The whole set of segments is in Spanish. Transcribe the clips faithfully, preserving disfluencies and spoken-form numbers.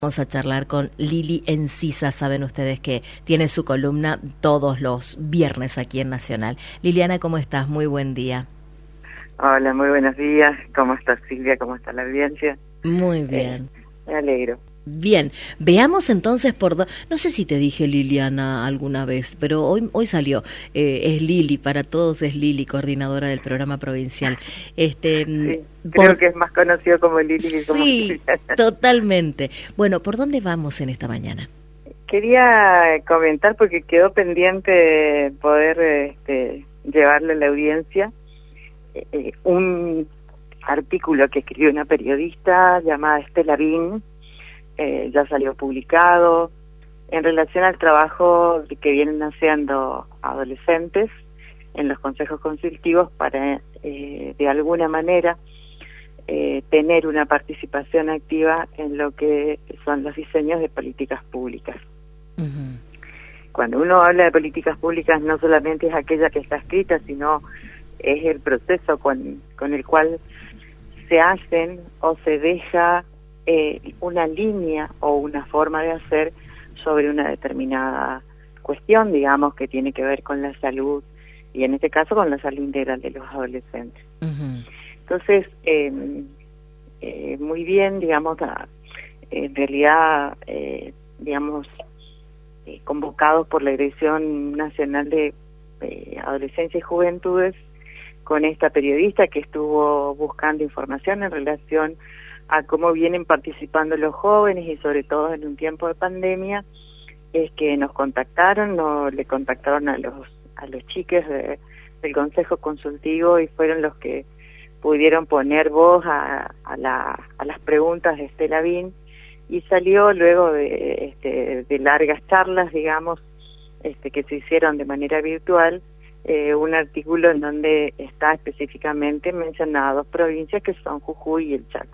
Vamos a charlar con Lili Encisa. Saben ustedes que tiene su columna todos los viernes aquí en Nacional. Liliana, ¿cómo estás? Muy buen día. Hola, muy buenos días. ¿Cómo estás, Silvia? ¿Cómo está la audiencia? Muy bien. Eh, me alegro. Bien, veamos entonces por... Do... No sé si te dije Liliana alguna vez, pero hoy hoy salió. Eh, es Lili, para todos es Lili, coordinadora del programa provincial. Este, sí, por... creo que es más conocido como Lili que como Sí, Liliana. Totalmente. Bueno, ¿por dónde vamos en esta mañana? Quería comentar porque quedó pendiente poder este, llevarle a la audiencia eh, un artículo que escribió una periodista llamada Estela Bin. Eh, ya salió publicado en relación al trabajo que vienen haciendo adolescentes en los consejos consultivos para eh, de alguna manera eh, tener una participación activa en lo que son los diseños de políticas públicas. Uh-huh. Cuando uno habla de políticas públicas no solamente es aquella que está escrita, sino es el proceso con, con el cual se hacen o se deja Eh, una línea o una forma de hacer sobre una determinada cuestión, digamos, que tiene que ver con la salud, y en este caso con la salud integral de los adolescentes. Uh-huh. Entonces, eh, eh, muy bien, digamos, a, en realidad, eh, digamos, eh, convocados por la Dirección Nacional de eh, Adolescencia y Juventudes, con esta periodista que estuvo buscando información en relación a cómo vienen participando los jóvenes y sobre todo en un tiempo de pandemia, es que nos contactaron, no, le contactaron a los a los chiques de, del Consejo Consultivo y fueron los que pudieron poner voz a, a, la, a las preguntas de Estela Bin, y salió luego de, este, de largas charlas, digamos, este, que se hicieron de manera virtual, eh, un artículo en donde está específicamente mencionadas dos provincias que son Jujuy y el Chaco.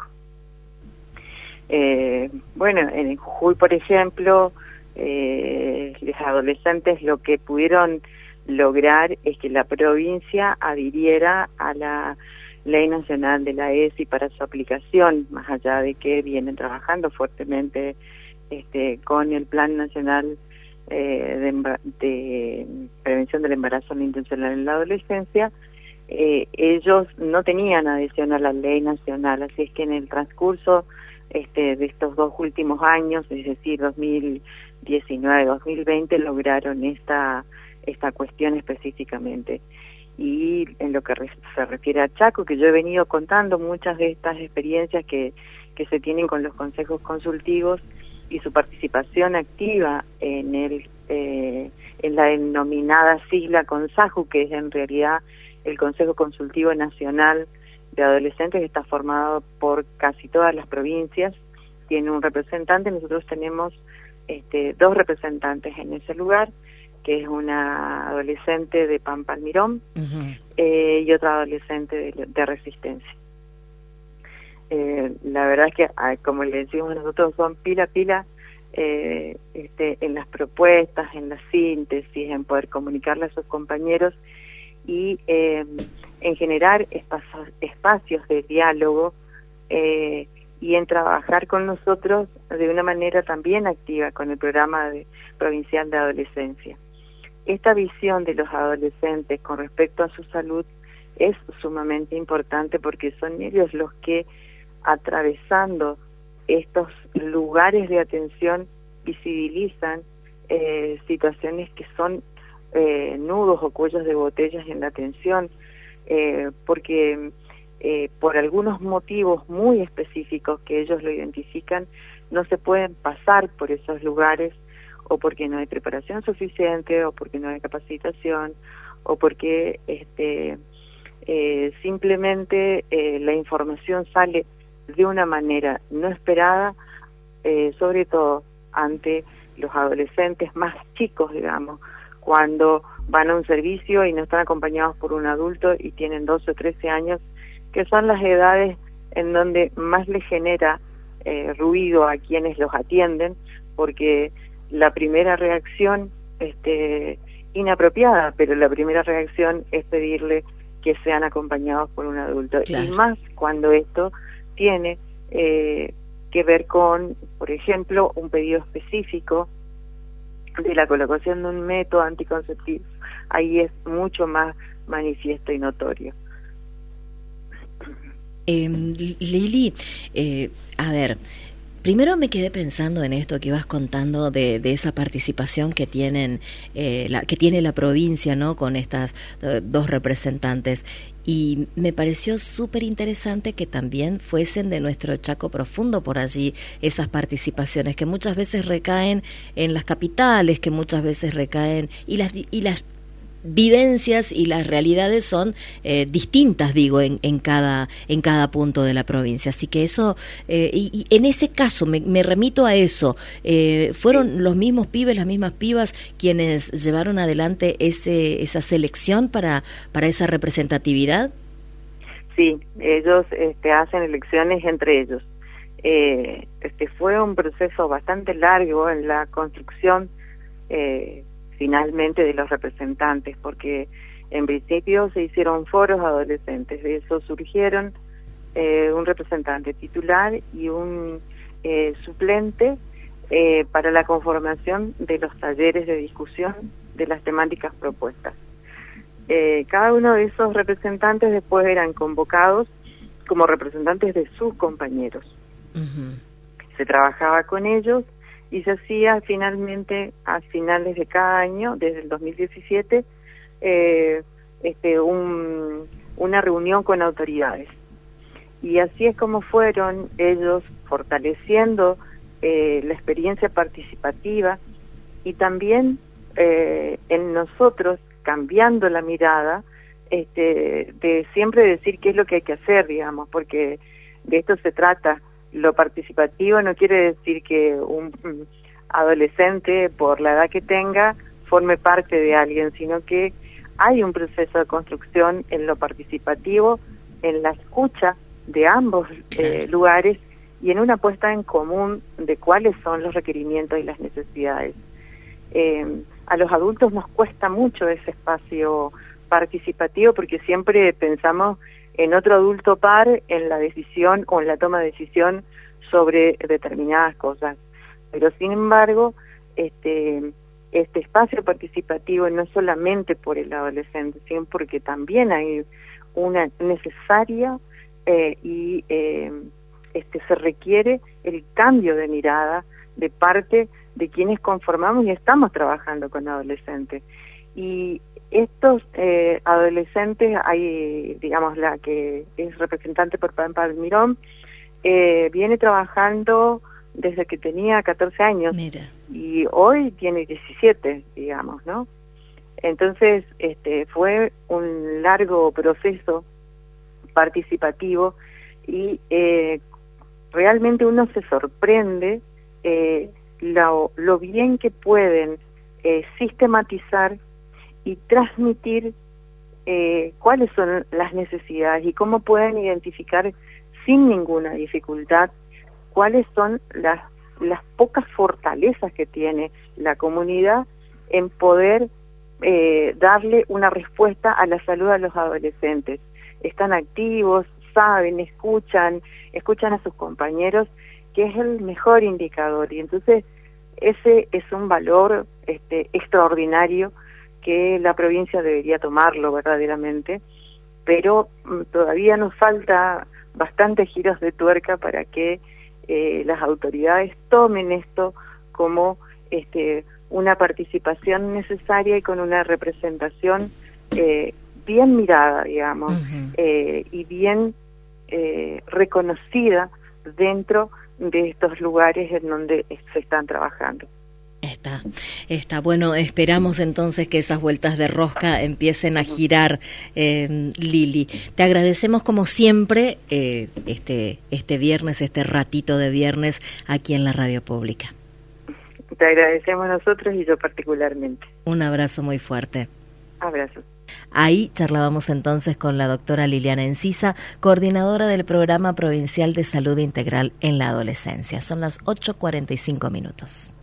Eh, bueno, en Jujuy, por ejemplo, eh, los adolescentes lo que pudieron lograr es que la provincia adhiriera a la Ley Nacional de la E S I para su aplicación, más allá de que vienen trabajando fuertemente este, con el Plan Nacional eh, de, de Prevención del Embarazo no intencional en la Adolescencia. Eh, ellos no tenían adhesión a la Ley Nacional, así es que en el transcurso Este, de estos dos últimos años, es decir, dos mil diecinueve, dos mil veinte, lograron esta esta cuestión específicamente. Y en lo que re, se refiere a Chaco, que yo he venido contando muchas de estas experiencias que, que se tienen con los consejos consultivos y su participación activa en el eh, en la denominada sigla CONSAJU, que es en realidad el Consejo Consultivo Nacional de Adolescentes, que está formado por casi todas las provincias, tiene un representante. Nosotros tenemos este, dos representantes en ese lugar, que es una adolescente de Pampa Almirón, uh-huh. eh, y otra adolescente de, de Resistencia. Eh, la verdad es que, como le decimos nosotros, son pila pila eh, este, en las propuestas, en la síntesis, en poder comunicarle a sus compañeros y eh, en generar espacios, espacios de diálogo eh, y en trabajar con nosotros de una manera también activa con el programa de, provincial de adolescencia. Esta visión de los adolescentes con respecto a su salud es sumamente importante porque son ellos los que, atravesando estos lugares de atención, visibilizan eh, situaciones que son Eh, nudos o cuellos de botellas en la atención, eh, porque eh, por algunos motivos muy específicos que ellos lo identifican, no se pueden pasar por esos lugares, o porque no hay preparación suficiente, o porque no hay capacitación, o porque este eh, simplemente eh, la información sale de una manera no esperada, eh, sobre todo ante los adolescentes más chicos, digamos, cuando van a un servicio y no están acompañados por un adulto y tienen doce o trece años, que son las edades en donde más les genera eh, ruido a quienes los atienden, porque la primera reacción, este, inapropiada, pero la primera reacción es pedirle que sean acompañados por un adulto. Claro. Y más cuando esto tiene eh, que ver con, por ejemplo, un pedido específico de la colocación de un método anticonceptivo. Ahí es mucho más manifiesto y notorio. Eh, Lili, eh, a ver, primero me quedé pensando en esto que ibas contando de, de esa participación que tienen, eh, la, que tiene la provincia, ¿no? Con estas uh, dos representantes. Y me pareció súper interesante que también fuesen de nuestro Chaco Profundo por allí esas participaciones que muchas veces recaen en las capitales, que muchas veces recaen y las y las vivencias y las realidades son eh, distintas, digo, en, en cada en cada punto de la provincia. Así que eso, eh, y, y en ese caso me, me remito a eso, eh, ¿fueron los mismos pibes, las mismas pibas quienes llevaron adelante ese esa selección para, para esa representatividad? Sí, ellos este, hacen elecciones entre ellos. Eh, este fue un proceso bastante largo en la construcción eh, finalmente de los representantes, porque en principio se hicieron foros adolescentes, de eso surgieron eh, un representante titular y un eh, suplente eh, para la conformación de los talleres de discusión de las temáticas propuestas. Eh, cada uno de esos representantes después eran convocados como representantes de sus compañeros. Uh-huh. Se trabajaba con ellos y se hacía finalmente a finales de cada año, desde el dos mil diecisiete, eh, este, un, una reunión con autoridades. Y así es como fueron ellos fortaleciendo eh, la experiencia participativa y también eh, en nosotros cambiando la mirada, este, de siempre decir qué es lo que hay que hacer, digamos, porque de esto se trata. Lo participativo no quiere decir que un adolescente, por la edad que tenga, forme parte de alguien, sino que hay un proceso de construcción en lo participativo, en la escucha de ambos eh, lugares y en una puesta en común de cuáles son los requerimientos y las necesidades. Eh, a los adultos nos cuesta mucho ese espacio participativo porque siempre pensamos en otro adulto par en la decisión o en la toma de decisión sobre determinadas cosas. Pero sin embargo, este, este espacio participativo no es solamente por el adolescente, sino porque también hay una necesaria eh, y eh, este, se requiere el cambio de mirada de parte de quienes conformamos y estamos trabajando con adolescentes. Y estos eh, adolescentes, hay, digamos, la que es representante por Pampa Almirón, eh, viene trabajando desde que tenía catorce años. Mira. Y hoy tiene diecisiete, digamos, ¿no? Entonces, este, fue un largo proceso participativo y eh, realmente uno se sorprende eh, lo, lo bien que pueden eh, sistematizar y transmitir eh, cuáles son las necesidades y cómo pueden identificar sin ninguna dificultad cuáles son las, las pocas fortalezas que tiene la comunidad en poder eh, darle una respuesta a la salud a los adolescentes. Están activos, saben, escuchan, escuchan a sus compañeros, que es el mejor indicador. Y entonces ese es un valor este, extraordinario que la provincia debería tomarlo verdaderamente, pero mm, todavía nos falta bastantes giros de tuerca para que eh, las autoridades tomen esto como este, una participación necesaria y con una representación eh, bien mirada, digamos, uh-huh. eh, y bien eh, reconocida dentro de estos lugares en donde se están trabajando. Está, está. Bueno, esperamos entonces que esas vueltas de rosca empiecen a girar, eh, Lili. Te agradecemos como siempre eh, este, este viernes, este ratito de viernes aquí en la Radio Pública. Te agradecemos nosotros y yo particularmente. Un abrazo muy fuerte. Abrazo. Ahí charlábamos entonces con la doctora Liliana Encisa, coordinadora del Programa Provincial de Salud Integral en la Adolescencia. Son las ocho cuarenta y cinco minutos.